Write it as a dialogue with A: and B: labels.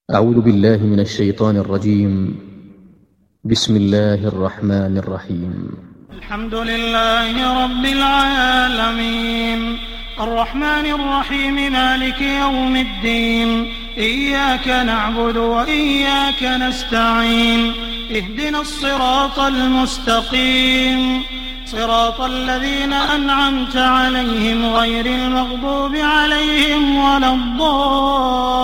A: أعوذ بالله من الشيطان الرجيم. بسم الله الرحمن الرحيم.
B: الحمد لله رب العالمين الرحمن الرحيم مالك يوم الدين إياك نعبد وإياك نستعين اهدنا الصراط المستقيم صراط الذين أنعمت عليهم غير المغضوب عليهم ولا الضالين.